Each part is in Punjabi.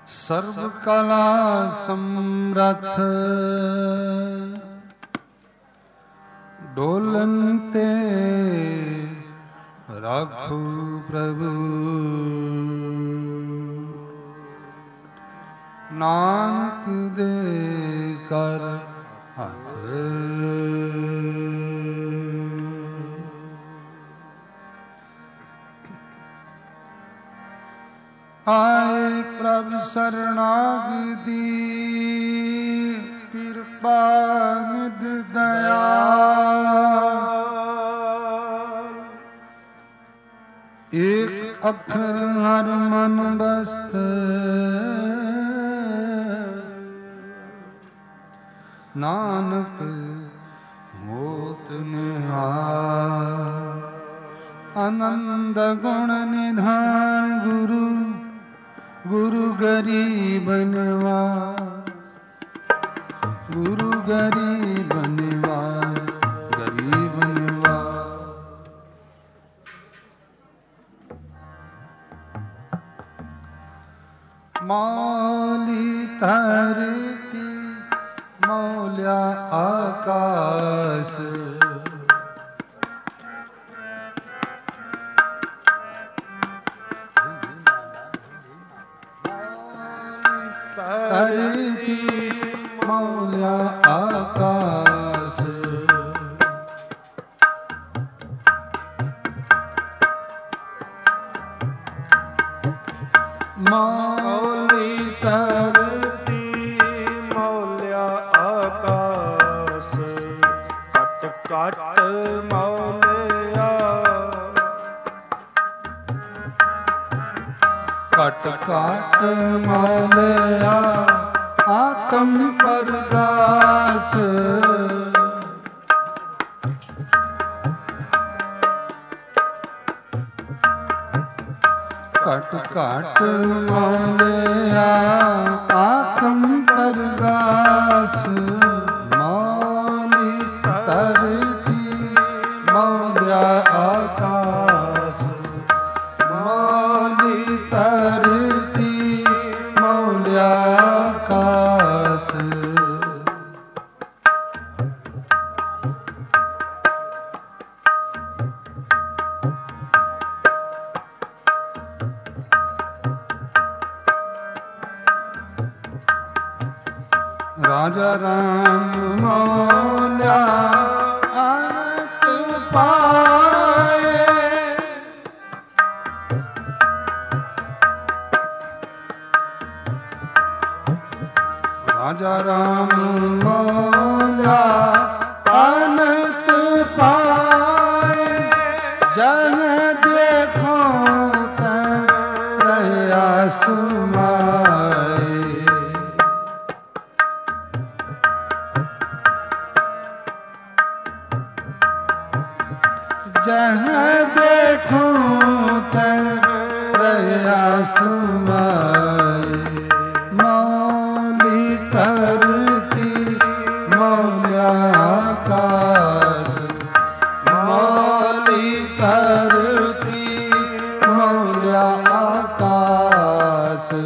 ਸਰਬ ਕਲਾ ਸਮਰੱਥ ਡੋਲਨ ਤੇ ਰਾਖੂ ਪ੍ਰਭੂ ਨਾਨਕ ਦੇ ਕਰ ਹੱਥ ਆਏ ਪ੍ਰਭ ਸਰਣਾਗਤੀ ਕਿਰਪਾ ਨਿਧ ਦਇਆਲ ਏਕ ਅੱਖਰ ਹਰ ਮਨ ਬਸਤ ਨਾਨਕ ਮੋਤ ਨਿਹਾਲ ਆਨੰਦ ਗੁਣ ਨਿਧਾਨ ਗੁਰੂ ਗੁਰੂ ਗਰੀਬ ਨਿਵਾਜ ਗੁਰੂ ਗਰੀਬ ਨਿਵਾਜ ਗਰੀਬ ਨਿਵਾਜ ਮੌਲੀ ਧਰਤੀ ਮੌਲਿਆ ਆਕਾਸ਼ ਧਰਤੀ ਮੌਲਿਆ ਆਕਾਸ਼ ਮੌਲੀ ਧਰਤੀ ਮੌਲਿਆ ਆਕਾਸ਼ ਘਟ ਘਟ ਮੌਲਿਆ ਘਟ ਘਟ ਮੌਲਿਆ ਆਤਮ ਪਰਗਾਸ ਘਟ ਘਟ ਮੌਲਿਆ ਆਤਮ ਪਰਗਾਸ ਮੌਲੀ ਧਰਤੀ ਮੌਲਿਆ ਆਕਾਸ਼ ਮੌਲੀ ਧਰਤੀ ਮੌਲਿਆ ਆਕਾਸ਼ ਰਾਜਾ ਰਾਮ ਮੌਲਿਆ ਅਨੰਤ ਪਾਏ ਰਾਜਾ ਰਾਮ ਮੌਲਿਆ ਅਨੰਤ ਪਾਏ ਜਹ ਦੇਖੋ ਤੈ ਰਹਿਆ ਸੁਮਾਏ जहाँ देखो तया सुमाए मौली धरती मौलिया आकाश मौली धरती मौलिया आकाश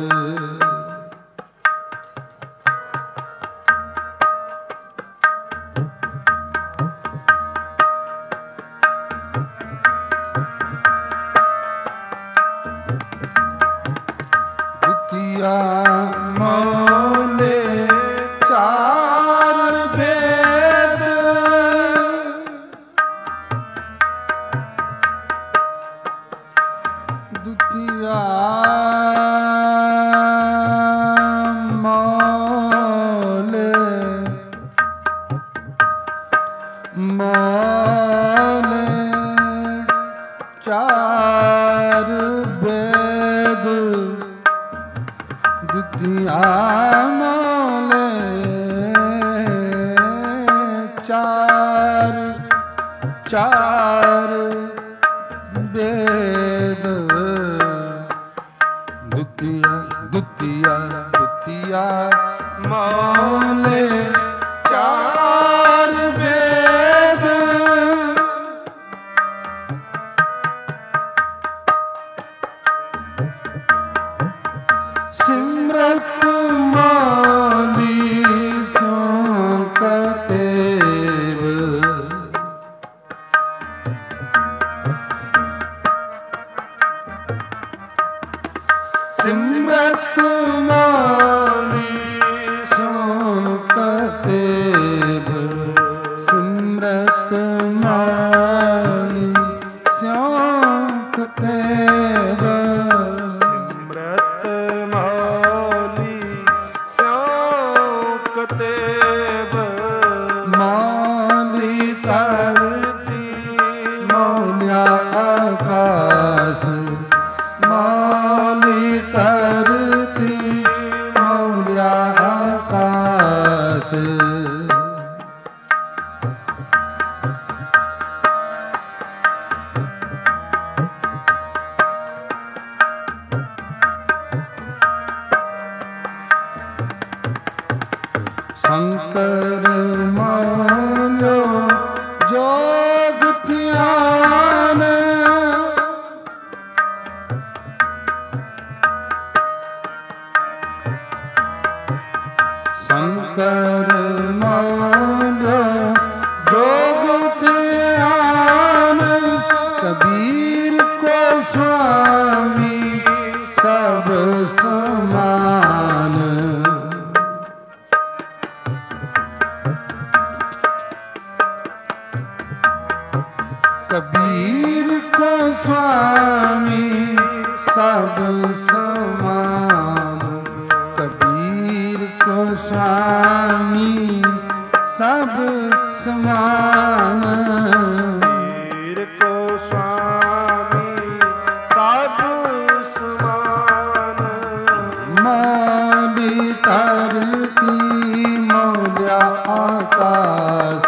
ਮੌਲੇ ਚਾਰ ਭੇਦ ਦੁਤੀਆ ਮੌਲੇ ਮੌਲੇ ਚਾਰ ਭੇਦ ਦੁਤੀਆ ਮੌਲੇ ਚਾਰ ਚਾਰ ਭੇਦ ਦੁਤੀਆ ਦੁਤੀਆ ਦੁਤੀਆ ਮੌਲੇ ਚਾਰ ਭੇਦ ਸਿਮਰਤ ਮਾਲੀ ਸੋ ਕਤੇਬ ਸਿਮਰਤ ਮਾਲੀ ਸੋ ਕਤੇਬ ਸਿਮਰਤ ਮਾਲੀ ਸੋ ਕਤੇਬ ਮਾਲੀ ਧਰਤੀ ਮੌਲਿਆ ਆਕਾਸ ਮਾਲੀ ਧਰਤੀ ਮੌਲਿਆ ਆਕਾਸ ਸ਼ੰਕਰ ਮਾਨੋ ਜੋਗ ਧਿਆਨ ਸ਼ੰਕਰ ਮਾਨੋ ਜੋਗ ਧਿਆਨ ਕਬੀਰ ਕੋ ਸੁਆਮੀ ਸਭ ਸਮਾਨ कबीर को स्वामी सब समान कबीर को स्वामी सब समान कबीर को स्वामी सब समान माली धरती मौलिया आकाश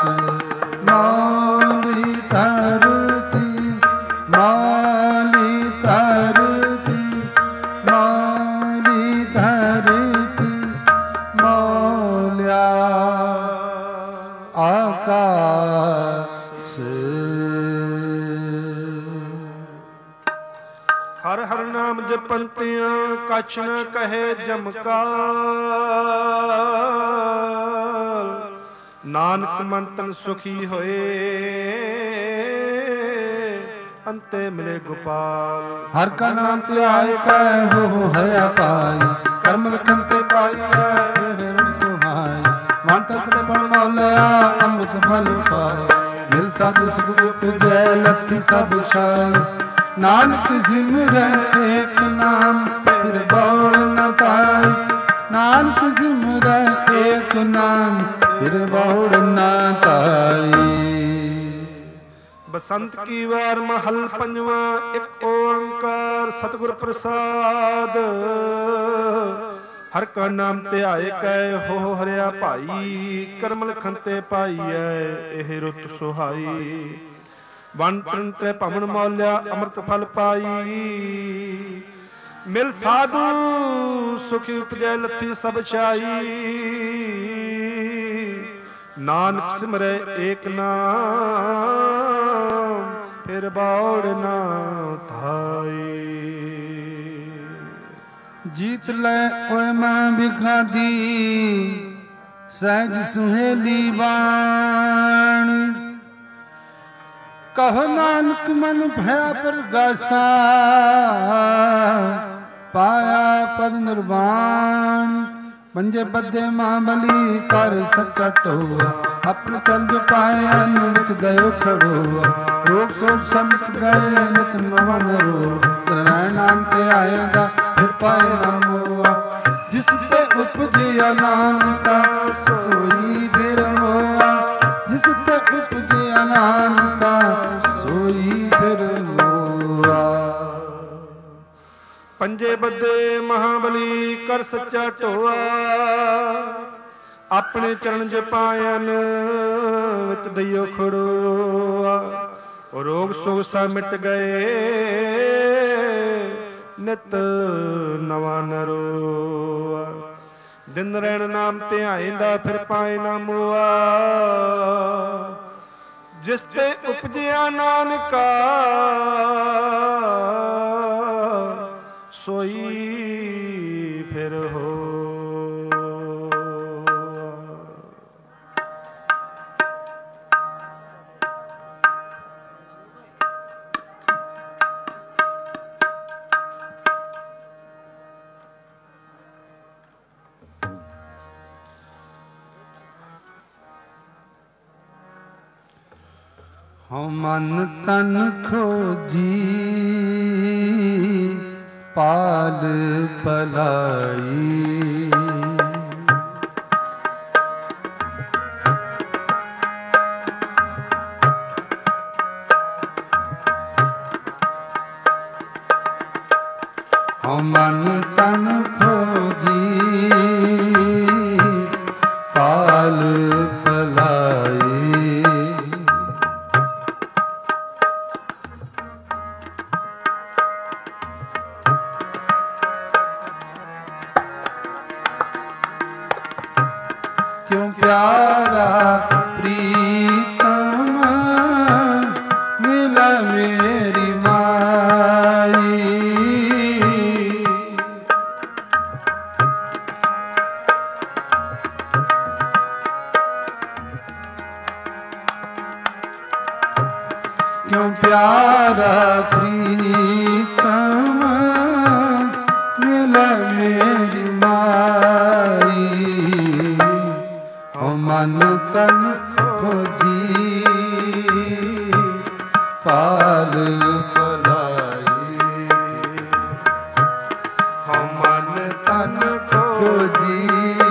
माली धरती माली धरती माली धरती मौलिया आकाश हर हर नाम जपंतियां कछ न कहे जमकाल नानक मन तन सुखी होए अंते मिले गोपाल हर का नाम ते आए कह हो हया पाई कर्म लखन ते पाई है सुहाई मान तत्व पण मौलिया अमृत फल पाए मिल साधु सुख उपजै लखी सब छाई नानक सिमरै एक नाम फिर बौल न पाई नानक सिमरै एक नाम फिर बौल न पाई बसंत की वार महल पंजवा एक ओंकार सतगुर प्रसाद हर का नाम ते आए कै हो हरिया भाई करम लखन ते पाईऐ एह रुत सुहाई वन तन त्रै भवन मौलिया अमृत फल पाई मिल साधु सुखी उपजै लथी सब छाई नानक सिमरै एक नाम फिर बाउड़ ना थाई जीत लै ओए मां बिखादी सहज सुहेली बाण कहो नानक मन भया प्रगासा पाया पद निर्वाण पंजे बद्धे महाबली कर सच्चा टोआ अपने चंद पाए अनुच गयो खड़ोआ रोग सोच समझ गए नित नवन रो नारायण नाम ते आएगा फिर पाए न मोआ जिसते उपजिया नाम का सोई फिर मोआ जिसते उपजिया नाम का सोई फिर मोआ पंजे बद्धे महाबली कर सच्चा ढोआ अपने चरण जपायन विच दइयो खड़ोआ रोग सोग सा मिट गए नित नवा नरोआ दिन रैन नाम ते आइंदा फिर पाए ना मोआ जिस ते उपजिया नानका सोई फिर हो। ਹਉ ਮਨ ਤਨ ਖੋਜੀ ਪਾਲ ਭਲਾਈ। ਹਉ ਮਨ ਤਨ ਖੋਜੀ ਪਾਲ ਭਲਾਈ। ਕਿਉ ਪਿਆਰਾ ਪ੍ਰੀਤਮ ਮਿਲਾ ਮੇਰੀ ਮਾਈ। ਕਿਉ ਪਿਆਰਾ ਪ੍ਰੀਤਮ ਮਿਲਾ ਮੇਰੀ ਮਾਈ। ਹਉ ਮਨ ਤਨ ਖੋਜੀ ਪਾਲ ਭਲਾਈ। ਹਉ ਮਨ ਤਨ ਖੋਜੀ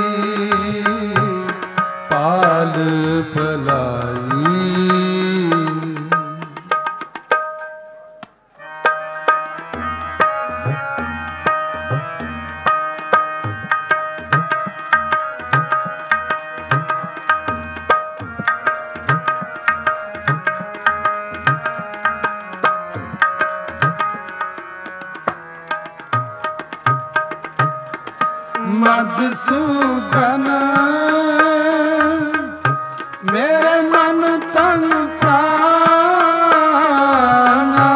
ਪਾਲ ਭਲਾਈ। ਮਧੂਸੂਦਨ ਮੇਰੇ ਮਨ ਤਨ ਪ੍ਰਾਣਾ।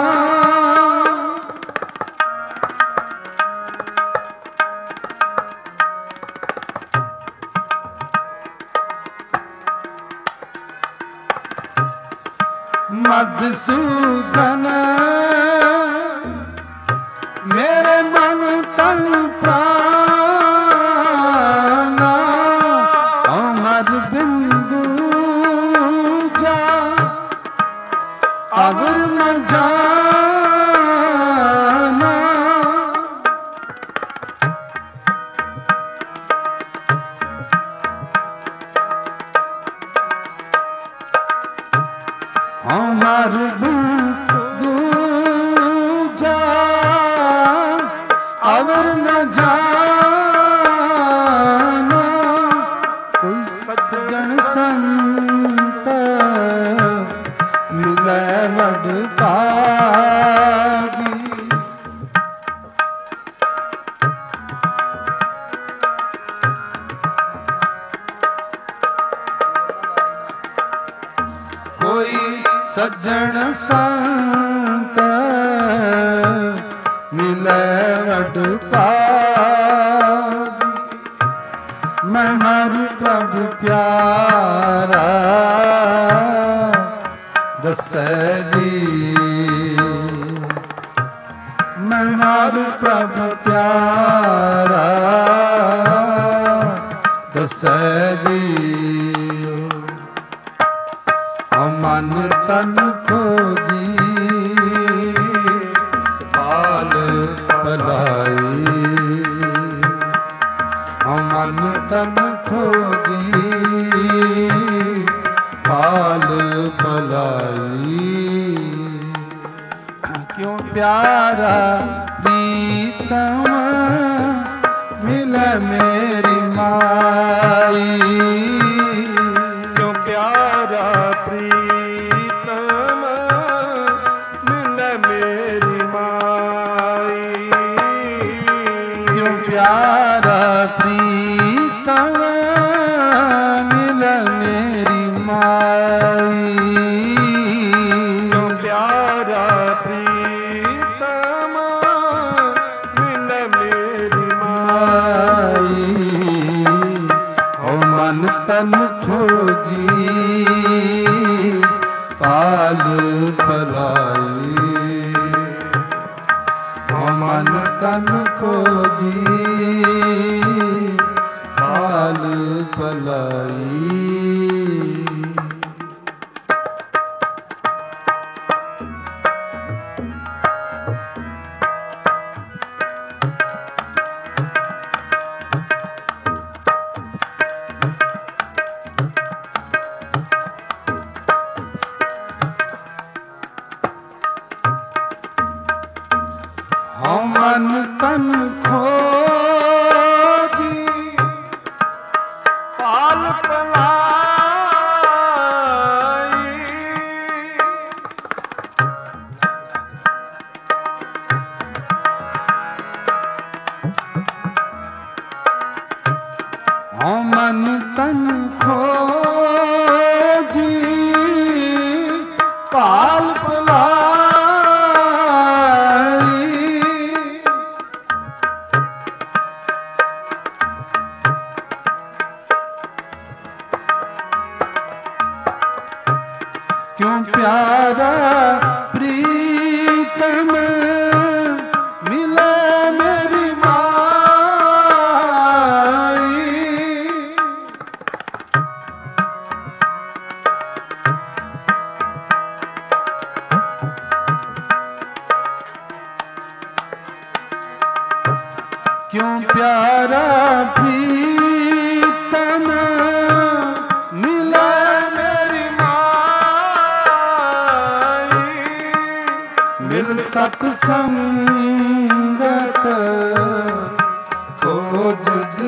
ਮਧੂਸੂਦਨ ਮੇਰੇ ਮਨ ਤਨ ਪ੍ਰਾਣਾ। ਅਮਰ ਬਿੰਦੂ ਜਾ ਅਵਰ ਨ ਜਾਨਾ। ਅਮਰ ਬਿੰਦੂ ਜਾ ਅਵਰ ਨ ਜਾਨਾ। ਕੋਈ ਸੱਜਣ ਸੰਤ ਮਿਲੈ ਵਡ ਭਾਗੀ। ਕੋਈ ਸੱਜਣ ਸੰਤ ਮਿਲੈ ਵਡ ਭਾਗੀ। ਮੈਂ ਹਰ ਪ੍ਰਭ ਪਿਆਰਾ ਦੱਸੈ ਜੀ। ਮੈਂ ਹਰ ਪ੍ਰਭ ਪਿਆਰਾ ਦੱਸੈ ਜੀ। ਹਉ ਮਨ ਤਨ ਖੋਜੀ ਪਾਲ ਭਲਾਈ। ਹਉ ਮਨ ਤਨ ਖੋਜੀ ਪਾਲ ਭਲਾਈ। ਕਿਉ ਪਿਆਰਾ ਪ੍ਰੀਤਮ ਮਿਲੈ ਮੇਰੀ ਮਾਈ। ਕਿਉ ਪਿਆਰਾ ਪ੍ਰੀਤਮ ਮਿਲੈ ਮੇਰੀ ਮਾਈ। ਕਿਉ ਪਿਆਰਾ ਪ੍ਰੀਤਮ ਮਿਲੈ ਮੇਰੀ ਮਾਈ। ਕਿਉ ਪਿਆਰਾ ਪ੍ਰੀਤਮ ਮਿਲੈ ਮੇਰੀ ਮਾਈ। तन खोजी पाल पलाई। मन तन खोजी पाल पलाई। मन तन खोजी पाल पलाई। मन तन खोजी पाल क्यों प्यारा प्रीतम मिले मेरी माई। क्यों प्यारा प्रीतम मिले मेरी मिल सत्संगत खोज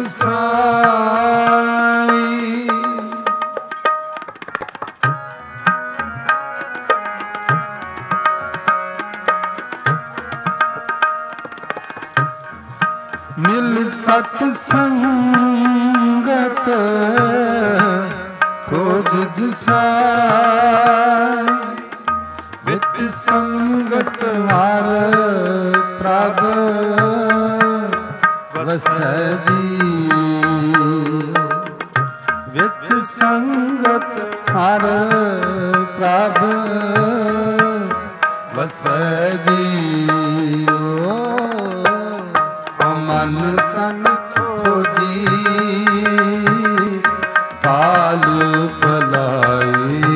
दिसाई। मिल सत्संगत खोज दिसाई। विच संगत हर प्रभ वसै जी। विच संगत हर प्रभ वसै जी। मन तन खोजी पाल पलाई।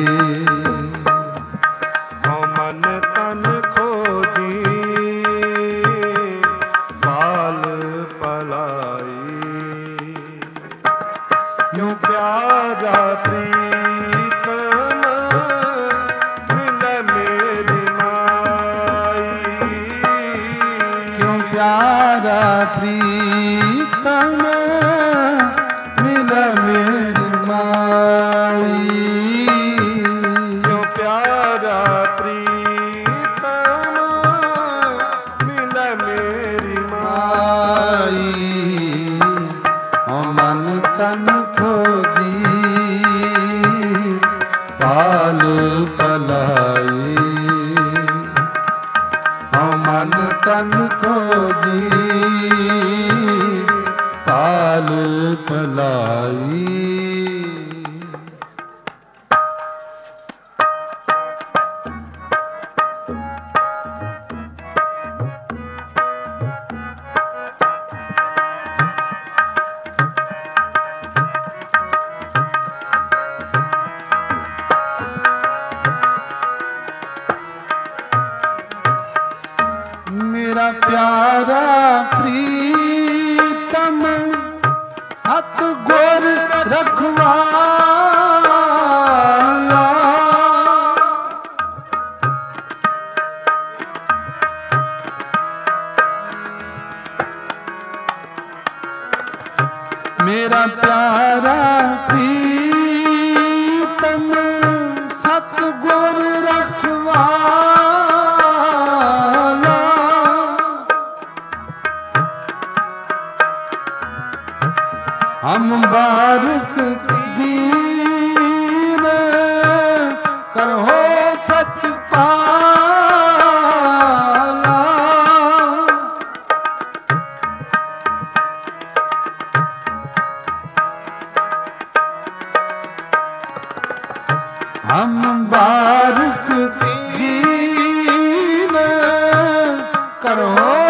मन तन खोजी पाल पलाई। क्यों प्यारा प्रीतम मिले मेरी माई। क्यों प्यारा प्रीतम मिले मेरी माई। क्यों प्यारा प्रीतम मिले मेरी माई। मन तन खोजी पाल पलाई। मन तन खोजी पाल पलाई। मेरा प्यारा प्रीतम सतगुर रखवाला। मेरा प्यारा प्रीतम सतगुर रखवाला। हम बारिक दीन करहो प्रतिपाला। ਹਮ ਬਾਰਕ ਦੀਨ ਕਰੋ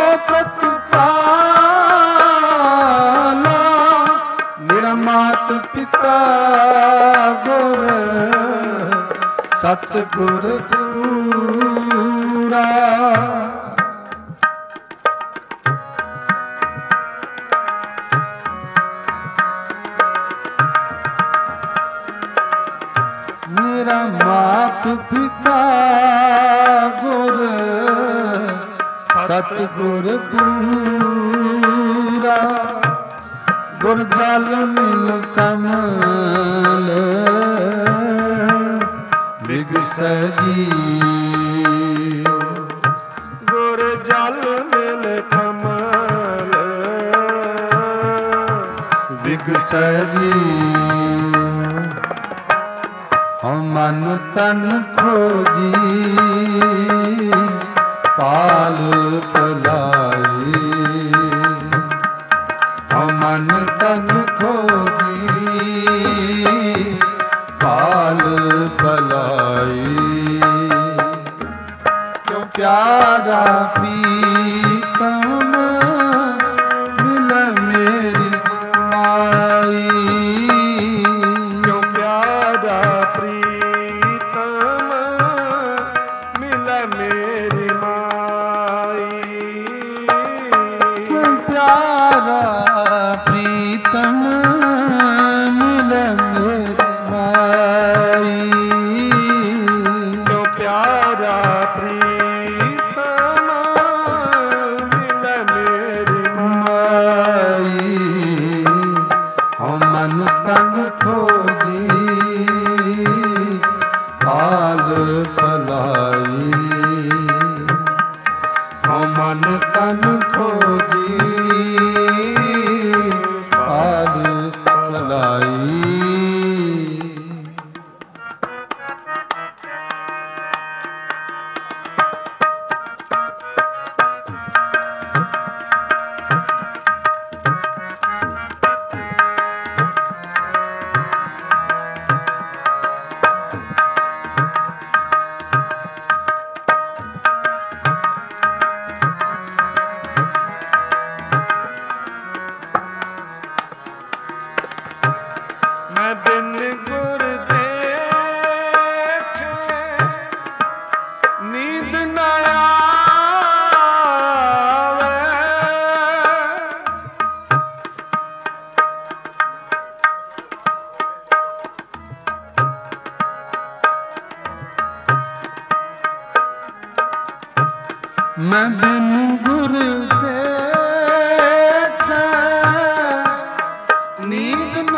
ਪ੍ਰਤਪਾਲਾ। ਮੇਰਾ ਮਾਤ ਪਿਤਾ ਗੁਰ ਸਤਿਗੁਰ ਪੂਰਾ। ਮੇਰਾ ਮਾਤ ਪਿਤਾ ਗੁਰ ਸਤਿਗੁਰ ਪੂਰਾ। ਗੁਰ ਜਲ ਮਿਲ ਕਮਲ ਵਿਗਸੈ ਜੀਉ। ਗੁਰ ਜਲ ਮਿਲ ਕਮਲ ਵਿਗਸੈ ਜੀਉ। ਹਉ ਮਨ ਤਨ ਖੋਜੀ ਪਾਲ ਭਲਾਈ। ਹਉ ਮਨ ਤਨ ਖੋਜੀ ਪਾਲ ਭਲਾਈ। ਕਿਉ ਪਿਆਰਾ ਪ੍ਰੀਤਮ ਮਿਲ ਮੇਰੀ ਮਾਈ। ਕਿਉ ਪਿਆਰਾ ਪ੍ਰੀਤਮ ਮਿਲ ਮੇਰੀ ਮਾਈ। ਕਿਉ ਪਿਆਰਾ ਪ੍ਰੀਤਮ ਮਿਲ ਮੇਰੀ ਮਾਈ। ਕਿਉ ਪਿਆਰਾ ਪ੍ਰੀਤਮ ਮਿਲ ਮੇਰੀ ਮਾਈ। ਹਉ ਮਨ ਤਨ ਖੋਜੀ ਪਾਲ ਭਲਾਈ। ਹਉ ਮਨ ਤਨ ਖੋਜੀ ਪਾਲ ਭਲਾਈ। ਮੈਂ ਬਿਨ ਗੁਰ ਦੇਖੇ ਨੀਂਦ ਨ ਆਵੇ। ਮੈਂ ਬਿਨ ਗੁਰ ਦੇਖੇ ਨੀਂਦ ਨ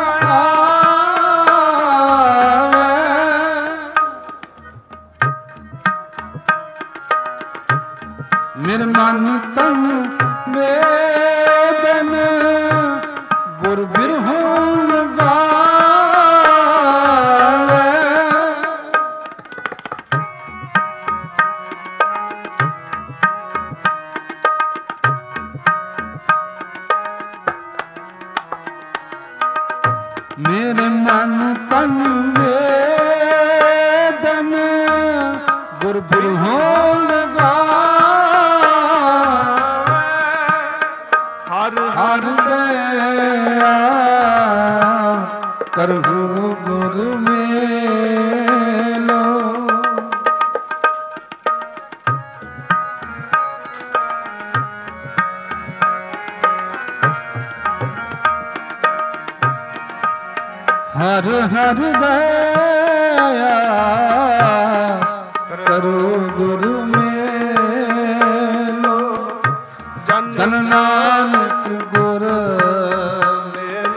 ਆਵੇ। ਮੇਰੇ ਮਨ ਤਨ ਵੇਦਨ ਗੁਰ ਬਿਰਹੋਂ ਲਗਾਵੇ। ਮੇਰੇ ਮਨ ਤਨ ਵੇਦਨ ਗੁਰ ਬਿਰਹੋਂ ਲਗਾਵੇ। ਹਰ ਹਰ ਦਇਆ ਕਰਹੁ ਗੁਰ ਮੇਲੋ। ਹਰ ਹਰ ਦਇਆ ਕਰੋ ਗੁਰੂ ਮੇਲੋ। ਜਨ ਨਾਨਕ ਗੁਰ ਮੇਲ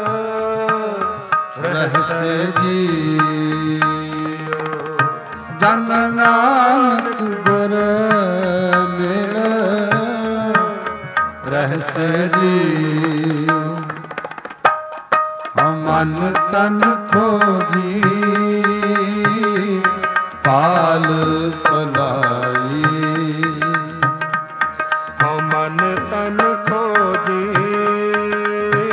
ਰਹਿਸੇ ਜੀਉ। ਜਨ ਨਾਨਕ ਗੁਰ ਮਿਲ ਰਹਿਸੇ ਜੀਉ। ਹਉ ਮਨ ਤਨ ਖੋਜੀ ਪਾਲ ਭਲਾਈ। ਹਉ ਮਨ ਤਨ ਖੋਜੀ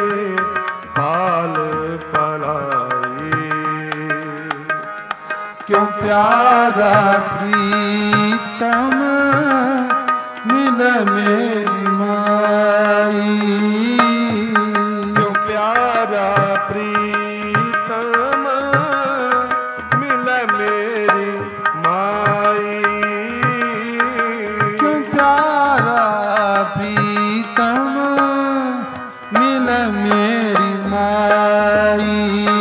ਪਾਲ ਭਲਾਈ। प्यारा प्रीतम मिले मेरी माई, क्यों प्यारा प्रीतम मिले मेरी माई, क्यों प्यारा प्रीतम मिले मेरी माई,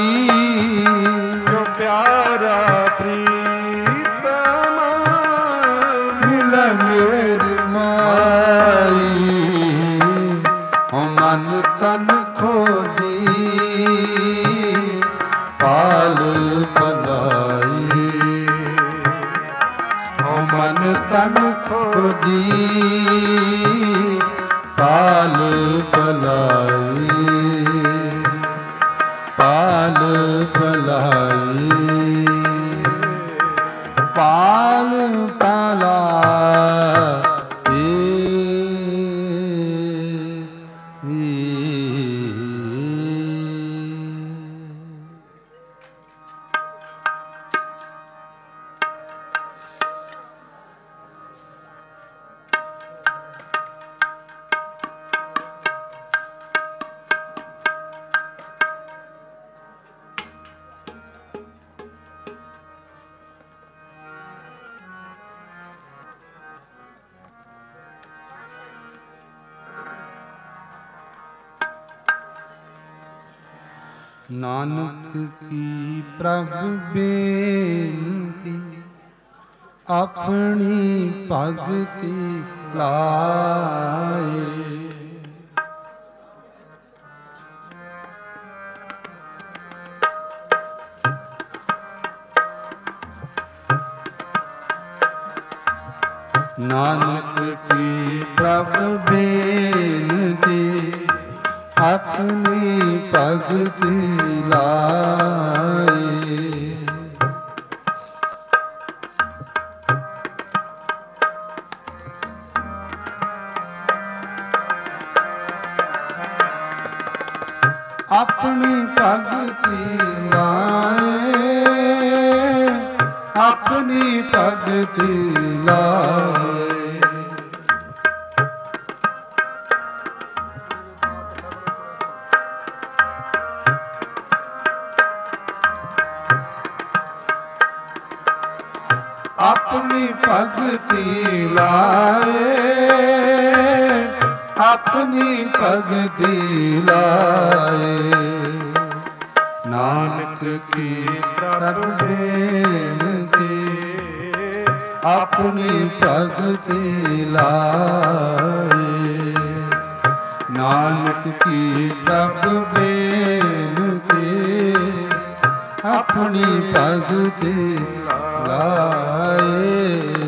क्यों प्यारा प्रीतम मिले मेरी माई। ओ मन तन खोजी पाल पलाई, ओ मन तन खोजी पाल पलाई, पाल पलाई, पाल पला नानक की प्रभु बेनती अपनी भगति लाए, नानक की प्रभु बेनती अपनी भगति लाए, अपनी भगति लाए, अपनी भगति लाए, अपनी भगति लाए, अपनी भगति लाए। नानक की प्रभु बेनती अपनी भगति लाए, नानक की प्रभु बेनती अपनी भगति लाए।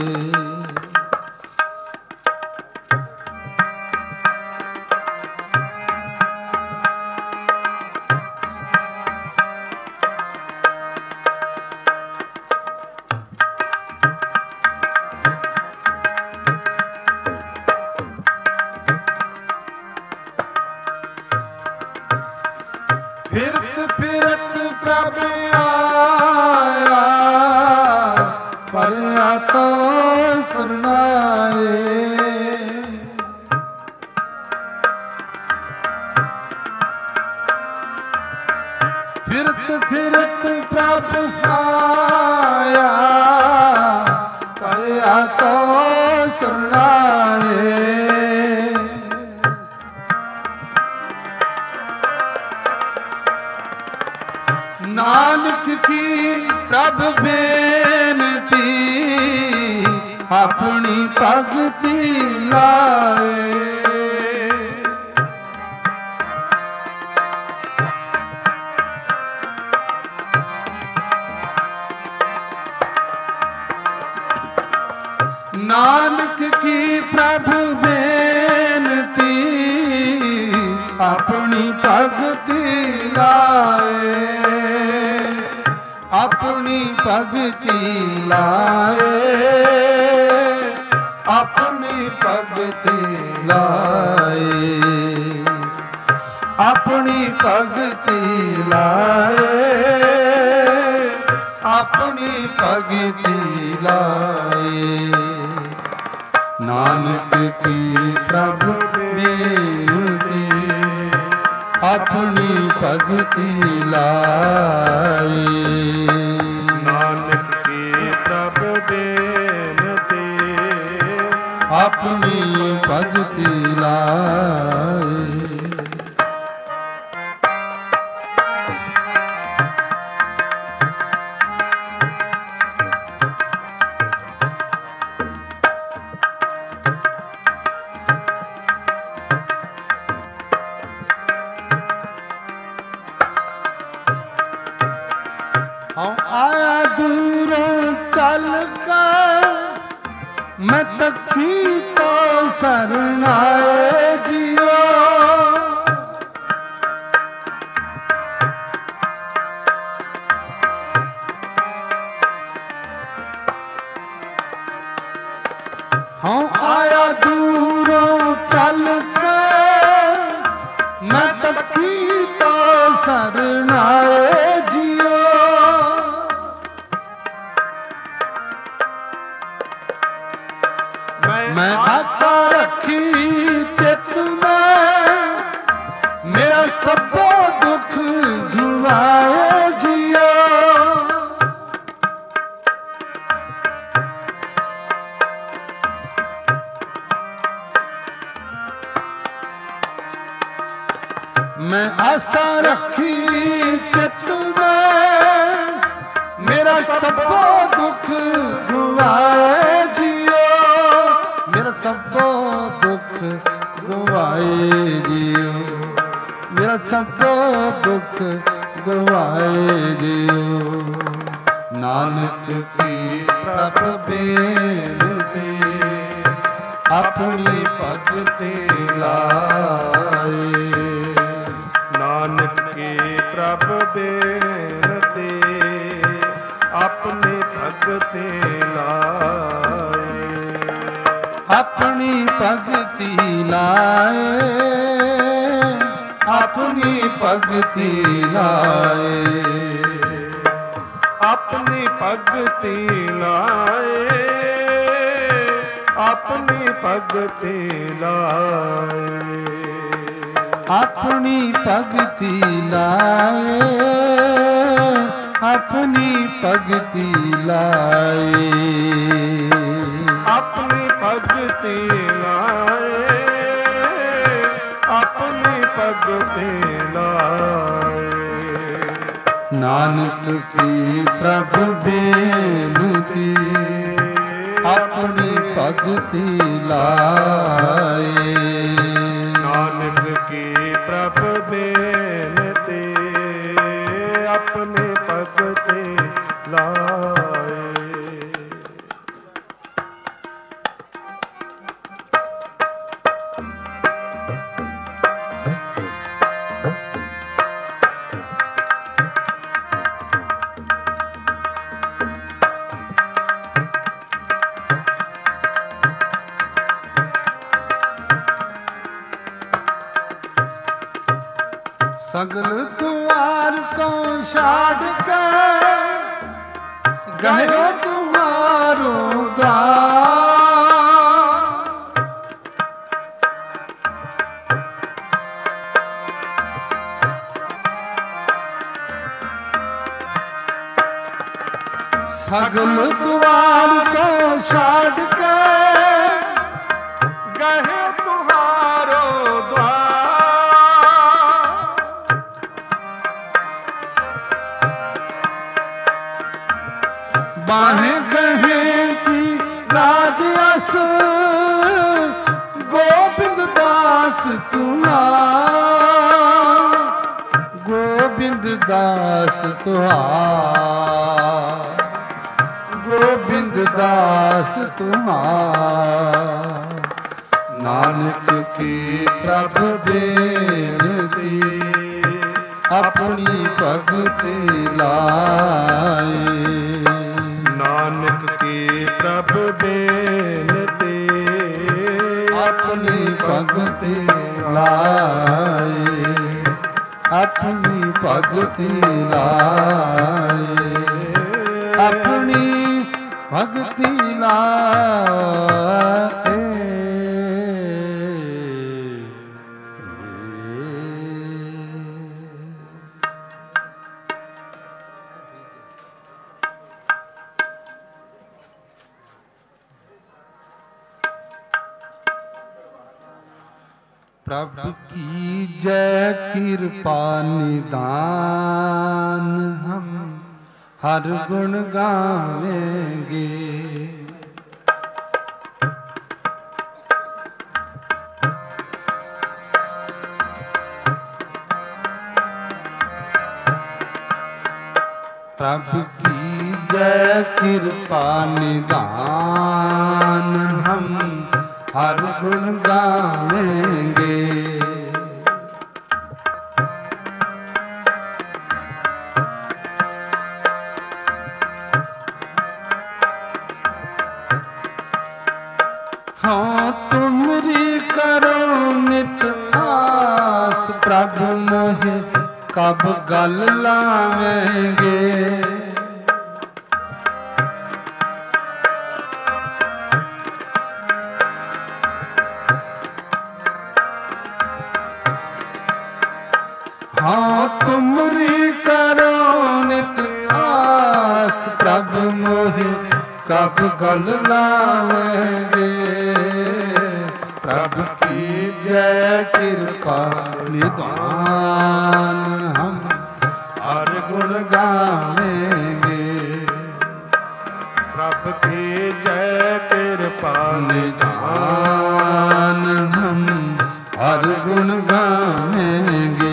फिरत फिरत प्रभु आया, परया तो सुनाए, फिरत फिरत प्रभु आया, परया तो सुनाए। नानक की प्रभ बेनती अपनी भगति लाए, नानक की प्रभ बेनती अपनी भगति लाए, अपनी भगति लाए, अपनी भगति लाए, अपनी भगति लाए, ਆਪਣੀ ਭਗਤੀ ਲਾਏ। ਨਾਨਕ ਕੀ ਪ੍ਰਭ ਬੇਨਤੀ ਆਪਣੀ ਭਗਤੀ ਲਾਏ। ਨਾਨਕ ਕੀ ਪ੍ਰਭ ਬੇਨਤੀ ਆਪਣੀ ਭਗਤੀ ਲਾਏ। ਆਇਆ ਦੂਰੋਂ ਚੱਲ ਕੇ ਮੈਂ ਤੱਕੀ ਤੋਂ ਸਰਣ ਆਏ ਜੀਓ। ਹਾਂ ਆਇਆ ਦੂਰੋਂ ਚੱਲ ਕੇ ਮੈਂ ਤੱਕੀ ਤੋਂ ਸਰਣ ਆਏ ਜੀਓ। ਮੈਂ ਆਸਾ ਰੱਖੀ ਚਿੱਤ ਮੈਂ ਮੇਰਾ ਸਭੋ ਦੁੱਖ ਗਵਾਏ ਜੀਓ। ਮੈਂ ਆਸਾ ਰੱਖੀ ਚਿੱਤ ਮੈਂ ਮੇਰਾ ਸਭੋ ਦੁੱਖ ਗਵਾਏ ਜੀਓ। ਮੇਰਾ ਸਭੋ ਦੁੱਖ ਗਵਾਏ ਜੀਓ। ਮੇਰਾ ਸਭੋ ਦੁੱਖ ਗਵਾਏ ਜੀਓ। ਨਾਨਕ ਕੀ ਪ੍ਰਭ ਬੇਨਤੀ ਆਪਣੀ ਭਗਤੀ ਲਾਏ। ਨਾਨਕ ਕੀ ਪ੍ਰਭ ਬੇਨਤੀ ਆਪਣੀ ਭਗਤੀ ਲਾਏ। ਆਪਣੀ ਭਗਤੀ ਲਾਏ। ਆਪਣੀ ਭਗਤੀ ਲਾਏ। ਆਪਣੀ ਭਗਤੀ ਲਾਏ। ਆਪਣੀ ਭਗਤੀ ਲਾਏ। ਆਪਣੀ ਭਗਤੀ ਲਾਏ। ਆਪਣੀ ਭਗਤੀ ਲਾਏ। ਆਪਣੀ ਭਗਤੀ ਲਾਏ। ਆਪਣੀ ਭਗਤੀ ਲਾਏ। ਨਾਨਕ ਕੀ ਪ੍ਰਭ ਬੇਨਤੀ ਆਪਣੀ ਭਗਤੀ ਲਾਏ। ਨਾਨਕ ਕੀ ਪ੍ਰਭ ਬੇਨਤੀ ਆਪਣੀ ਭਗਤੀ ਲਾਏ। सगल द्वार को छाड़ के गयो तुम्हारो द्वार। सगल द्वार को छाड़ के गयो तुम्हारो द्वार। बाहें कहे की राज अस गोबिंद दास तुहार। गोबिंद दास तुहार। गोबिंद दास तुहार। नानक की प्रभ बेनती अपनी भगति लाए। नानक की प्रभ बेनती अपनी भगति लाए। अपनी भगति लाए। अपनी भक्ति लाए। प्रभु की जय कृपा निदान हम हर गुण गावेंगे। प्रभु की जय कृपा निदान हम हर गुण गावेंगे। हाँ तुमरी करो नित आस, प्रभु मोहे कब गल लावेंगे। हाँ तुमरी करो नित आस, प्रभु मोहे कब गल लावेंगे। प्रभु की जय कृपा निदान हम हर गुण गावेंगे। प्रभु की जय कृपा निदान हम हर गुण गावेंगे।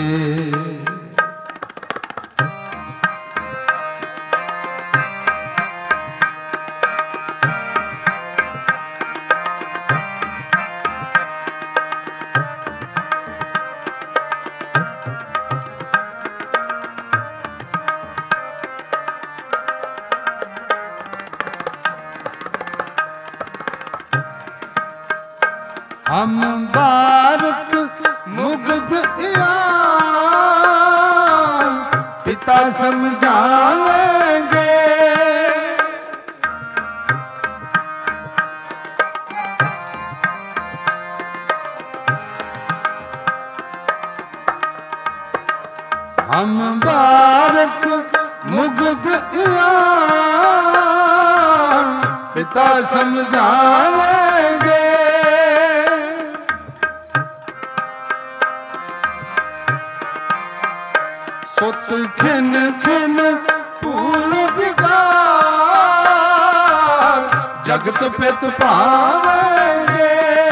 हम बारक मुग्ध यार पिता समझावेंगे। हम बारक मुग्ध यार पिता समझावेंगे। सुत खिन खिन फूल बिगार जगत पित पावेंगे।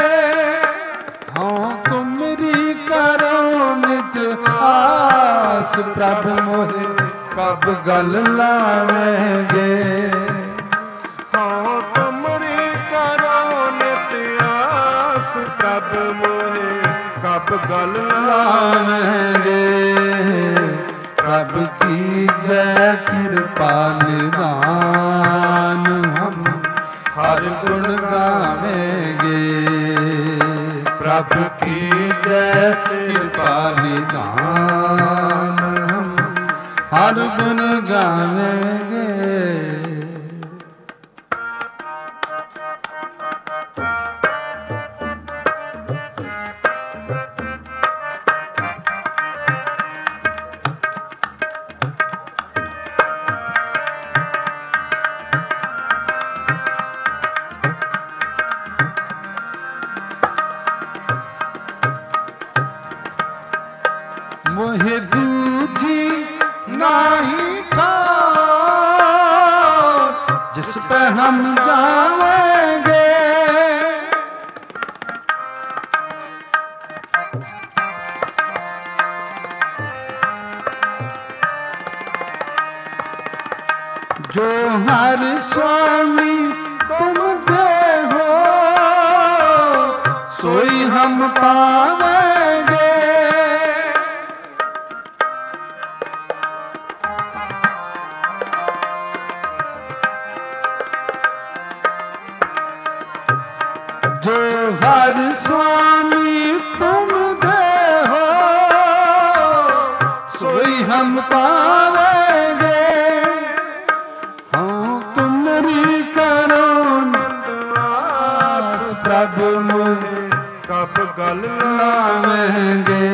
हाँ तुमरी करो नित आस, प्रभु मोहे कब गल लावेंगे। हाँ तुमरी करो नित आस, प्रभु मोहे कब गल लावेंगे। प्रभु की जय कृपा निदान हम हर गुण गावेंगे। प्रभु की जय कृपा निदान हम हर गुण गावेंगे। मोहे दूजी नाही ठार जिस पे हम जाएंगे। जो हर स्वामी तुम दे हो सोई हम पावेंगे। जो हर स्वामी तुम दे हो सोई हम पावेंगे। हाँ गल लावेंगे।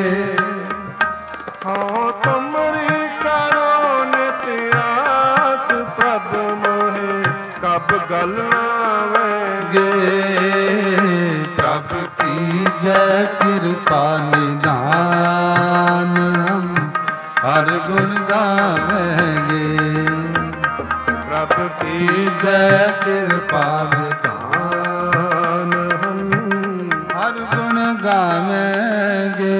हाँ तुमरी करो नित आस सब मोहे कब गल लावेंगे। प्रभु की जय कृपा निधान हम हर गुण गावेंगे। प्रभु की जय कृपा निधान हम हर गुण गावेंगे।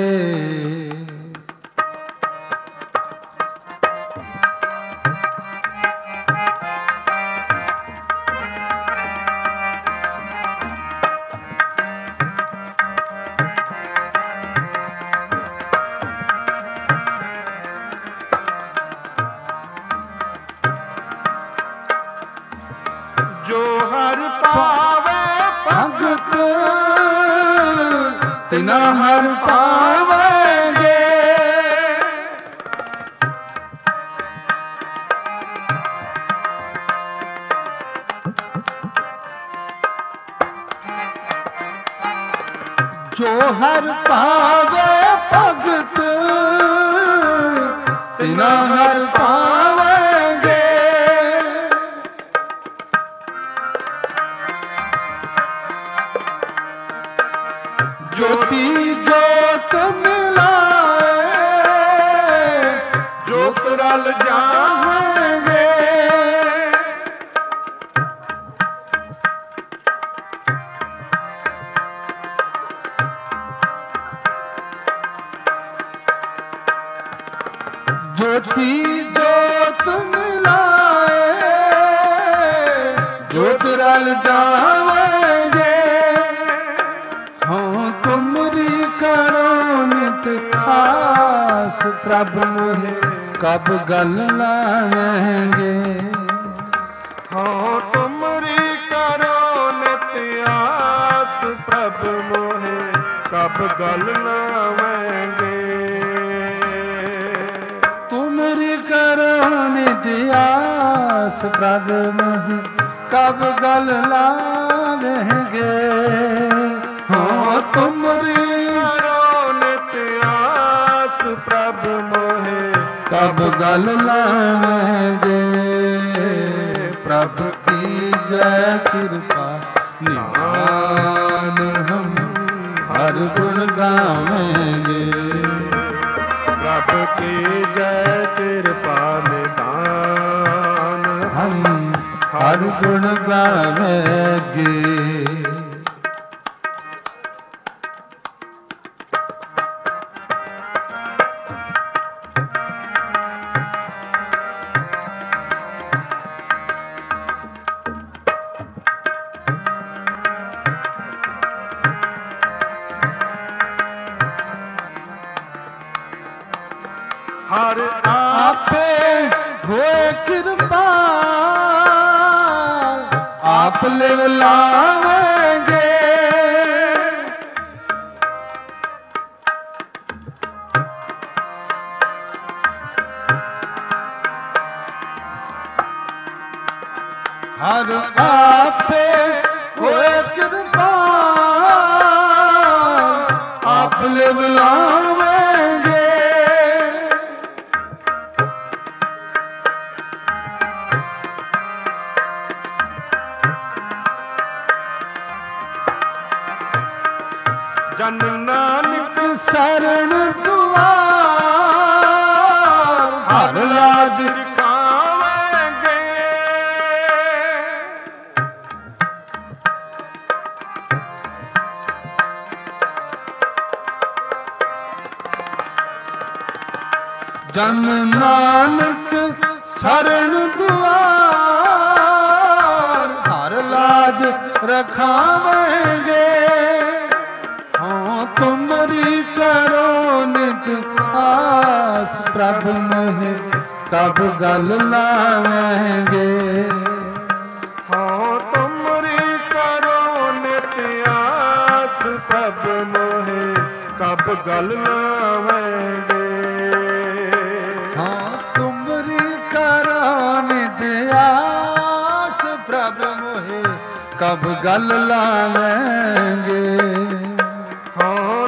जो हर पावे भगत तिना हर पावेंगे। जो हर पावे भगत तिना हर पावेंगे। ज्योति ज्योत मिलाए जोत रल जाएंगे। ज्योति ज्योत मिलाए ज्योत रल जाएंगे। हाँ तुमरी करो नित आस प्रभु मोहे कब गल लावेंगे। हाँ तुमरी करो नित आस सब मोहे कब गल लावेंगे। तुमरी करो नित आस प्रभु मोहे कब गल लावेंगे। हाँ तुमरी करो नित आस प्रभ मोहे कब गल लावेंगे। प्रभु की जय कृपा निधान हम हर गुण गावेंगे। प्रभ की जय कृपा निधान हम हर गुण गावेंगे। हर आपे होए कृपा आप लिव लावेंगे। हर आपे होए कृपा आप लिव लावेंगे। जन नानक शरण दुआर हर लाज दिखावेंगे। जन नानक शरण दुआर हर लाज रखावेंगे। हाँ तुमरी करो नित आस प्रभु मोहे कब गल लावेंगे। हाँ तुमरी करो नित आस सब मोहे कब गल लावेंगे। हाँ तुमरी करो नित आस प्रभु मोहे कब गल लावेंगे। हाँ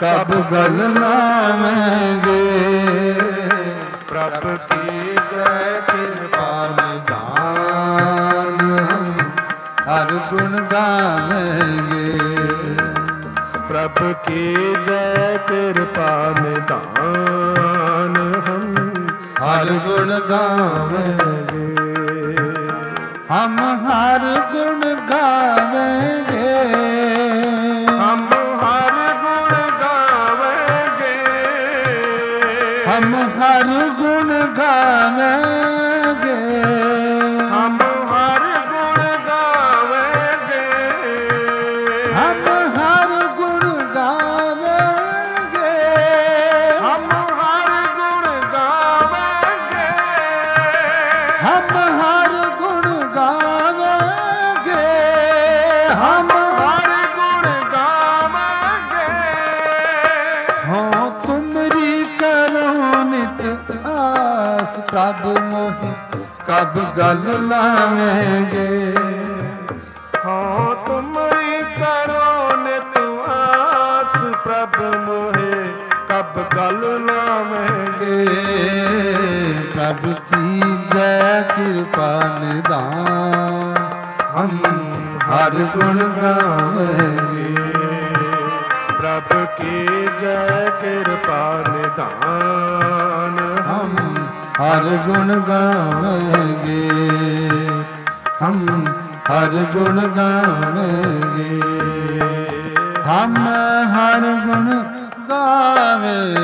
ਕਬ ਗਲ ਲਾਵਾਂਗੇ। ਪ੍ਰਭ ਕੀ ਜੈ ਕਿਰਪਾ ਨਿਧਾਨ, ਹਰ ਗੁਣ ਗਾਵਾਂਗੇ। ਪ੍ਰਭ ਕੀ ਜੈ ਕਿਰਪਾ ਨਿਧਾਨ, ਹਰ ਗੁਣ ਗਾਵਾਂਗੇ। ਹਮ ਹਰ ਗੁਣ ਗਾਵਾਂਗੇ। ਹਮ ਹਰ ਗੁਣ ਗਾਵਾਂਗੇ। ਹਮ ਹਰ ਗੁਣ ਗਾਵਾਂਗੇ। ਹਮ ਹਰ ਗੁਣ ਗਾਵਾਂਗੇ। ਹਮ ਹਰ ਗੁਣ ਗਾਵਾਂਗੇ। ਹਮ ਹਰ ਗੁਣ ਗਾਵਾਂਗੇ। ਹਮ ਹਰ ਗੁਣ ਗਾਵਾਂਗੇ। ਹਮ ਹਰ ਗੁਣ ਗਾਵਾਂਗੇ। ਹੋ ਤੁਮਰੀ ਕਰੋ ਨਿਤ ਆਸ, ਪ੍ਰਭ ਮੋਹਿ ਕਬ ਗਲ ਲਾਵਾਂਗੇ। ਹਾਂ ਤੁਮਰੀ ਕਰੋ ਨਿਤ ਆਸ, ਪ੍ਰਭ ਮੋਹਿ ਕਬ ਗਲ ਲਾਵਾਂਗੇ। ਪ੍ਰਭ ਕੀ ਜੈ ਕਿਰਪਾ ਨਿਧਾਨ, ਹਮ ਹਰ ਗੁਣ ਗਾਵਾਂਗੇ। ਪ੍ਰਭ ਕੀ ਜੈ ਕਿਰਪਾ ਨਿਧਾਨ, ਹਮ ਹਰ ਗੁਣ ਗਾਵਾਂਗੇ। ਹਮ ਹਰ ਗੁਣ ਗਾਵਾਂਗੇ। ਹਮ ਹਰ ਗੁਣ ਗਾਵਾਂਗੇ।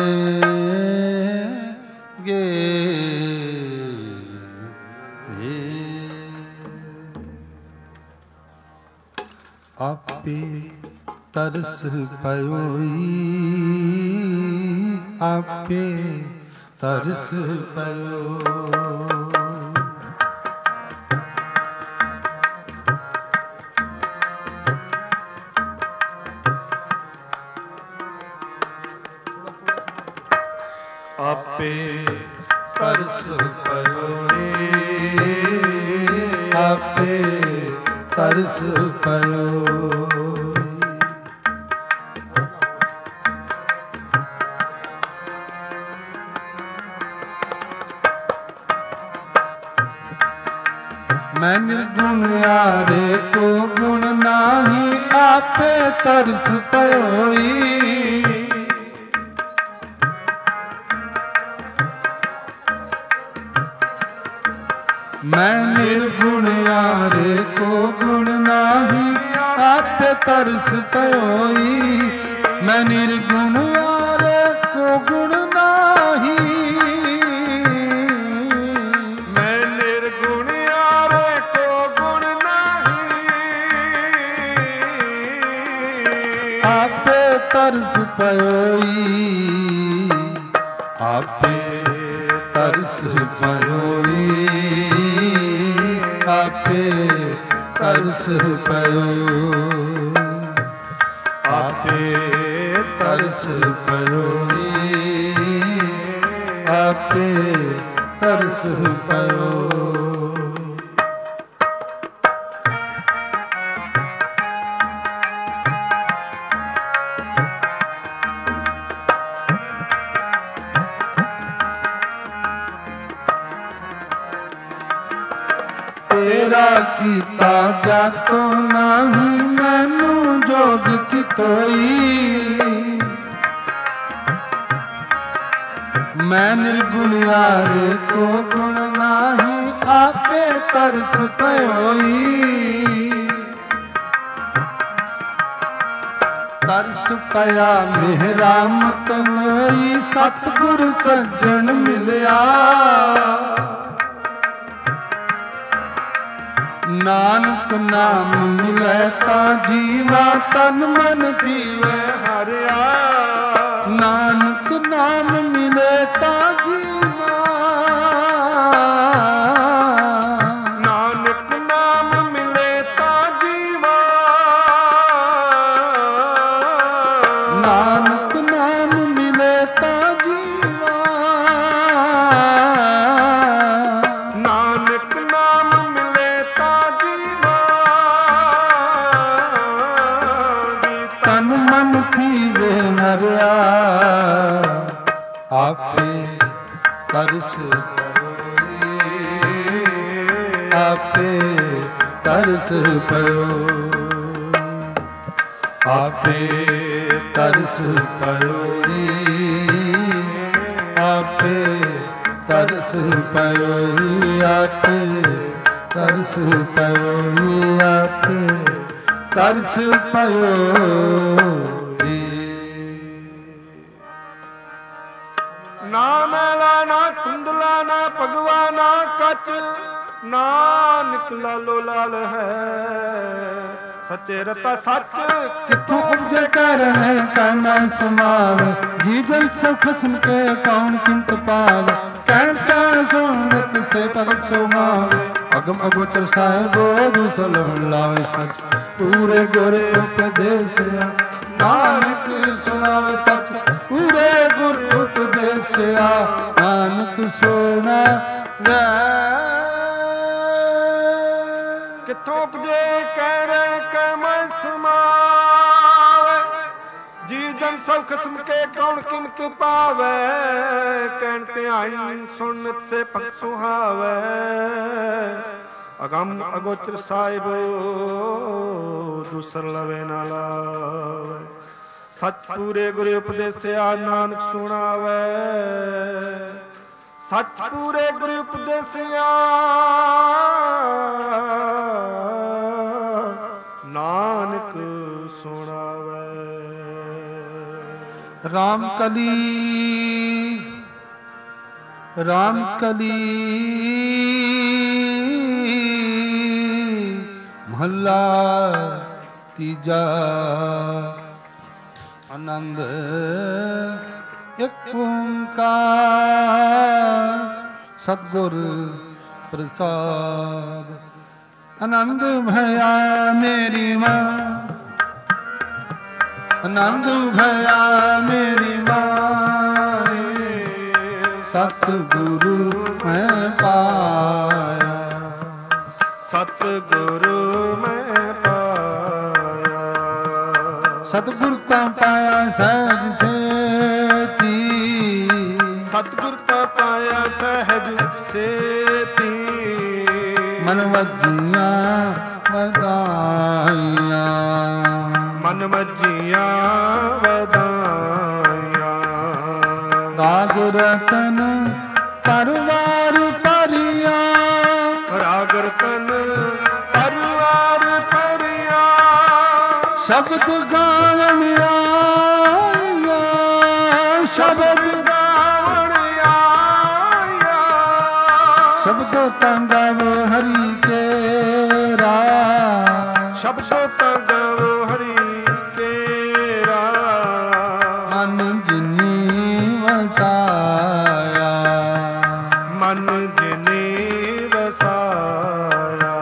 ਆਪੇ ਤਰਸ ਪਇਓਈ, ਆਪੇ ਤਰਸ ਪਇਓ। ਆਪੇ ਤਰਸ ਪਇਓਏ। ਆਪੇ ਤਰਸ ਪਇਓ। ਮੈਂ ਨਿਰਗੁਣ ਆਰੇ ਕੋ ਗੁਣ ਨਾਹੀ, ਆਪੇ ਤਰਸ ਪਇਓਈ। ਮੈਂ ਨਿਰਗੁਣ ਆਰੇ ਕੋ ਗੁਣ ਨਾਹੀ, ਆਪੇ ਤਰਸ ਪਇਓਈ। ਮੈਂ ਨਿਰਗੁਣ ਆਰੇ ਕੋ ਗੁਣ ਨਾਹੀ। ਮੈਂ ਨਿਰਗੁਣ ਆਰੇ ਕੋ ਗੁਣ ਨਾਹੀ। ਆਪੇ ਤਰਸ ਪਇਓਈ। ਆਪੇ ਤਰਸ ਪਇਓਈ। ਆਪੇ ਤਰਸ ਪਇਓ। ਆਪੇ ਤਰਸ ਪਇਓਈ। ਆਪੇ ਤਰਸ ਪਇਓ। ਤੇਰਾ ਕੀਤਾ ਜਾਤੋ ਨਾਹੀ, ਮੈਨੂੰ ਜੋਗ ਕਿਤੋਈ। ਮੈਂ ਨਿਰਗੁਣ ਆਰੇ ਕੋ ਗੁਣ ਨਾਹੀ, ਆਪੇ ਤਰਸ ਪਇਓਈ। ਤਰਸ ਪਿਆ ਮੇਰਾ ਮਤ ਮੋਈ, ਸਤਿਗੁਰ ਸੱਜਣ ਮਿਲਿਆ। ਨਾਨਕ ਨਾਮ ਮਿਲੈ ਤਾਂ ਜੀਵਾ, ਤਨ ਮਨ ਜੀਵੈ ਹਰਿਆ। ਨਾਨਕ ਨਾਮ ਮਿਲੇ ਤਾਂ ਜੀਵਾ। ਨਾਨਕ ਨਾਮ ਮਿਲੇ ਤਾਂ ਜੀਵਾ। ਨਾਨਕ ਨਾਮ ਮਿਲੇ ਤਾਂ ਜੀਵਾ। ਨਾਨਕ ਨਾਮ ਮਿਲੇ ਤਾਂ ਜੀਵਾ। ਤਨ ਮਨ ਥੀਵੇ ਨਰਿਆ ਆਪੇ ਤਰਸ ਆਪੇ ਤਰਸ ਪਇਓ ਆਪੇ ਤਰਸ ਪਇਓ ਆਪੇ ਤਰਸ ਪਇਓ ਆਪੇ ਤਰਸ ਪਇਓ ਆਪੇ ਤਰਸ ਪਇਓ ਨਾ ਮੈਲਾ ਨਾ ਧੁੰਦਲਾ ਨਾ ਭਗਵਾ ਨਾ ਕੱਚ ਨਾਨਕ ਲਾਲੋ ਲਾਲ ਹੈ ਸੱਚੇ ਰਤਾ ਸੱਚ ਕਿਥੋਂ ਉਪਜੇ ਕਰਹਿ ਕਮੈ ਸਮਾਵੈ ਜੀ ਦਿਲ ਸਭ ਖਸਮ ਕੇ ਕੌਣ ਕਿੰਤ ਪਾਵੈ ਕਹਿਣ ਕਹਿਣ ਸੁਣਤ ਸੇ ਭਗਤ ਸੁਹਾਵੈ ਅਗਮ ਅਗੋਚਰ ਸਾਹਿਬੋ ਦੁਸਲਹੁ ਲਾਵੇ ਸਚ ਪੂਰੇ ਗੁਰ ਉਪਦੇਸਿਆ ਨਾਨਕ ਸੁਣਾਵੇ ਸਚ ਪੂਰੇ ਗੁਰ ਉਪਦੇਸਿਆ ਨਾਨਕ ਸੁਣਾਵੇ ਕਿੱਥੋਂ ਉਪਜੇ ਕਹਿ ਰਹੇ ਕਮੈ ਸਮਾਵੈ ਜੀ ਜਨ ਸਭ ਖਸਮ ਕੇ ਕੌਣ ਕਿਮਤ ਪਾਵੈ ਕਹਿਣ ਧਿਆਨ ਸੁਣਤ ਸੇ ਭਗਤ ਸੁਹਾਵੈ ਅਗੰਮ ਅਗੋਚਰ ਸਾਹਿਬ ਦੂਸਰ ਲਵੇ ਨਾ ਲਾਵੈ ਸੱਚ ਪੂਰੇ ਗੁਰ ਉਪਦੇਸਿਆ ਨਾਨਕ ਸੁਣਾਵੈ ਸੱਚ ਪੂਰੇ ਗੁਰ ਉਪਦੇਸਿਆ ਨਾਨਕ ਸੁਣਾਵੈ ਰਾਮ ਕਲੀ ਰਾਮ ਕਲੀ ਮਹੱਲਾ ਤੀਜਾ ਆਨੰਦ ਇਕ ਓੰਕਾਰ ਸਤਿਗੁਰ ਪ੍ਰਸਾਦ ਆਨੰਦ ਭਇਆ ਮੇਰੀ ਮਾਂ ਆਨੰਦ ਭਇਆ ਮੇਰੀ ਮਾਏ ਸਤਿਗੁਰੂ ਮੈਂ ਪਾਇਆ ਸਤਿਗੁਰੂ ਮੈਂ ਪਾਇਆ ਸਤਿਗੁਰ ਤਾਂ ਪਾਇਆ ਸਹਿਜ ਸੇਤੀ ਸਤਿਗੁਰ ਤਾਂ ਪਾਇਆ ਸਹਿਜ ਸੇਤੀ ਮਨ ਵੱਜੀਆਂ ਵਧਾਈਆਂ ਮਨ ਵੱਜੀਆਂ ਵਧਾਈਆਂ ਰਾਗ ਰਤਨ ਪਰਵਾਰ ਭਰੀਆਂ ਰਾਗ ਰਤਨ ਪਰਵਾਰ ਭਰੀਆਂ ਸ਼ਬਦ ਗਾਵਣ ਆਇਆ ਸ਼ਬਦ ਗਾਵਣ ਆਇਆ ਸ਼ਬਦੋ ਤਾਂ ਗਾਵੋ ਹਰੀ ਕੇਰਾ ਸ਼ਬਦੋ ਤਾਂ ਗਾਵੋ ਹਰੀ ਕੇਰਾ ਮਨ ਜਿਨੀ ਵਸਾਇਆ ਮਨ ਜਿਨੀ ਵਸਾਇਆ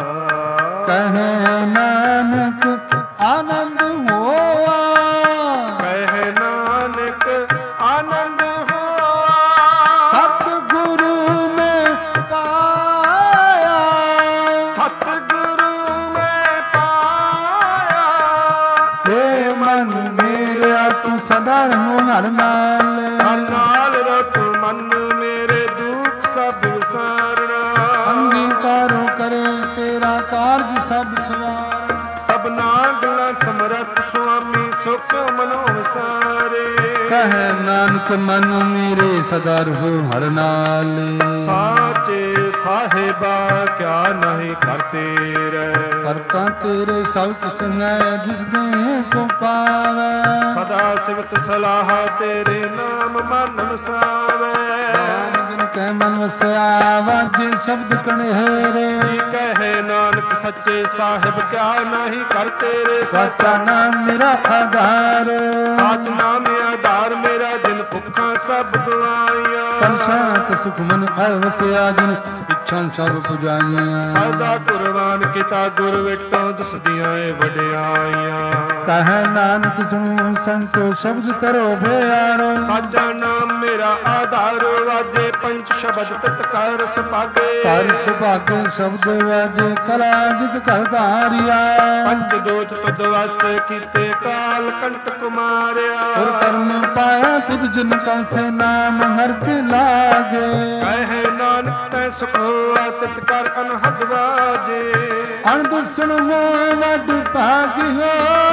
ਕਹੇ ਨਾਨਕ ਆਨੰਦ ਹੋਆ ਕਹਿ ਨਾਨਕ ਆਨੰਦ ਹੋਆ ਸਤਿਗੁਰੂ ਮੈਂ ਪਾਇਆ ਸਤਿਗੁਰੂ ਮੈਂ ਪਾਇਆ ਏ ਮਨ ਮੇਰਿਆ ਤੂੰ ਸਦਾ ਰਹੋ ਹਰ ਨਾਲ ਨਾਲ ਰਤ ਮਨ ਮੇਰੇ ਦੁੱਖ ਸਭ ਵਿਸਾਰਣਾ ਅੰਗੀਕਾਰੋ ਕਰੇ ਤੇਰਾ ਕਾਰਜ ਸਭ ਸਵਾਰ ਸਭਨਾ ਗੱਲਾਂ ਸਮਰੱਥ ਸੁਆਮੀ ਸੁਖ ਮਨੋ ਵਿਸਾਰੇ ਕਹੇ ਨਾਨਕ ਮਨ ਮੇਰੇ ਸਦਾ ਰਹੋ ਹਰ ਨਾਲ ਸਾਚੇ ਸਾਹਿਬਾ ਕਿਆ ਨਹੀਂ ਕਰਤੇ ਰਹਿ ਕਰਤਾ ਤੇਰੇ ਸਭ ਸੰਗੈ ਜਿਸ ਦੇ ਸੋ ਪਾਵੈ ਸਦਾ ਸਿਵਤ ਸਲਾਹ ਤੇਰੇ ਨਾਮ ਮਨ ਵਸਾਵੇ ਜਿਨ ਕੈ ਮਨ ਵਸਿਆ ਵਾਜੇ ਸ਼ਬਦ ਕਣੇਰੇ ਜੀ ਕਹੇ ਨਾਨਕ ਸੱਚੇ ਸਾਹਿਬ ਕਿਆ ਨਹੀਂ ਕਰ ਤੇਰੇ ਸਾਚਾ ਨਾਮ ਮੇਰਾ ਆਧਾਰ ਸਾਚ ਨਾਮ ਆਧਾਰ ਮੇਰਾ ਜਿਨ ਭੁੱਖਾਂ ਸਭ ਦੁਆਈਆਂ ਪਰ ਸ਼ਾਂਤ ਸੁਖ ਮਨ ਆਇ ਵਸਿਆ ਜਿਨ ਪਿਛੋਂ ਸਭ ਪੁਜਾਈਆਂ। ਸਦਾ ਕੁਰਬਾਨ ਕੀਤਾ ਗੁਰ ਵਿਟੋਂ ਦਸਦੀਆਂ ਏ ਵਡਿਆਈਆਂ। ਕਹੈ ਨਾਨਕ ਸੁਣੋ ਸੰਤੋ ਸ਼ਬਦ ਤਰੋ ਭਿਆਰੋ। ਸਾਚਾ ਨਾਮ ਮੇਰਾ ਆਧਾਰ ਵਾਜੇ ਪੰਚ ਸ਼ਬਦ ਤਿਤ ਕਰ ਸੁਭਾਗੇ। ਕਰ ਸੁਭਾਗੇ ਸ਼ਬਦ ਵਾਜੇ ਕਲਾ ਜਿਤ ਘਰ ਧਾਰਿਆ। ਪੰਜ ਦੋਤ ਤੁਧ ਵਸ ਕੀਤੇ ਕਾਲ ਕੰਟਕ ਮਾਰਿਆ। ਤੁਰ ਕਰਮ ਪਾਇਆ ਤੁਧ ਜਿਨ ਕਲ ਸੇ ਨਾਮ ਹਰ ਕੇ ਲਾਗੇ। ਕਹੈ ਨਾਨਕ ਤੈ ਸੁਖ ਹੋਆ ਤਿਤ ਕਰ ਅਨਹਦ ਵਾਜੇ। ਅਣਦੁ ਸੁਣ ਮੋਹ ਵੱਡ ਭਾਗਿਓ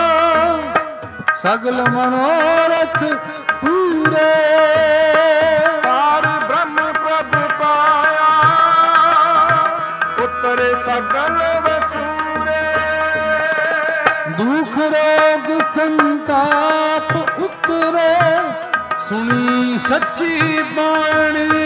ਸਗਲ ਮਨੋਰਥ ਪੂਰੇ। ਪਾਰ ਬ੍ਰਹਮ ਪ੍ਰਭ ਪਾਇਆ ਉਤਰੇ ਸਗਲ ਵਸੂਰੇ। ਦੁਖ ਰੋਗ ਸੰਤਾਪ ਉਤਰੇ ਸੁਣੀ ਸੱਚੀ ਬਾਣੀ।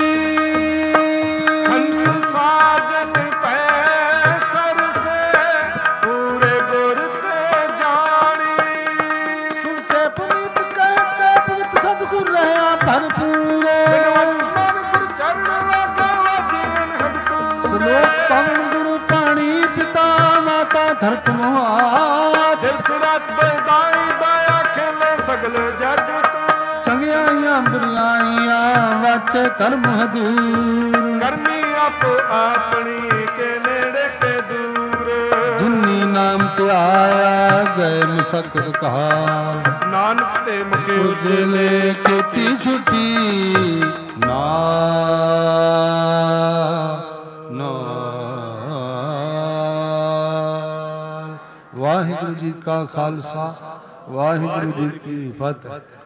ਸੰਤ ਸਾਜਨ ਪੈ ਸਰਸੇ ਪੂਰੇ ਗੁਰ ਤੇ ਜਾਣੀ। ਸੁਣ ਕੇ ਪੁਨੀਤ ਕਹਿ ਪਵਿੱਤ ਸਤਿਗੁਰ ਰਹਾ ਭਰਪੂਰੇ। ਮਨ ਗੁਰ ਚਰਨ ਲਾਗਾ ਵਾਜੇ ਅਨਹਦ ਤੂਰੇ। ਸਲੋਕ ਪਵਨ ਗੁਰੂ ਪਾਣੀ ਪਿਤਾ ਮਾਤਾ ਧਰਤ ਮੋਹਾ। ਦਿਵਸ ਰਾਤ ਬਰਦਾਈ ਦਇਆ ਖੇਲੇ ਸਗਲ ਜਗ ਤੂੰ। ਚੰਗਿਆਈਆਂ ਬੁਰਾਈਆਂ ਵਾਚੇ ਕਰਮ ਹਦੂਰ। ਕਰਮੀ ਆਪੋ ਆਪਣੀ ਕੇ ਨੇੜੇ ਕੇ ਦੂਰ। ਜਿਨੀ ਨਾਮ ਧਿਆਇਆ ਗਏ ਮੁਸਕਤ ਕਹਾ। ਨਾਨਕ ਤੇ ਮੁਖੇ ਉਜਲੇ ਕੀਤੀ ਛੁੱਟੀ ਨਾ ਵਾਹਿਗੁਰੂ ਜੀ ਕਾ ਖਾਲਸਾ ਵਾਹਿਗੁਰੂ ਜੀ ਕੀ ਫਤਿਹ।